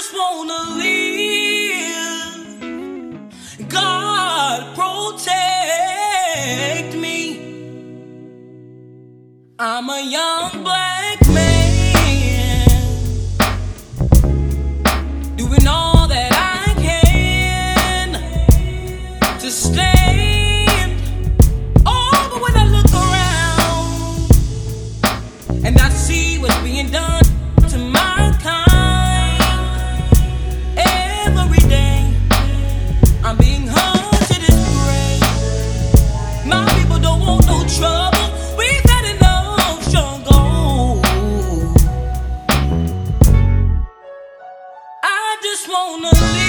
just wanna live. God protect me. I'm a young black man doing all that I can to stand. Oh, but when I look around and I see what's being done to my kind, every day I'm being hung to this grave. My people don't want no trouble. We've had enough struggle. I just wanna live.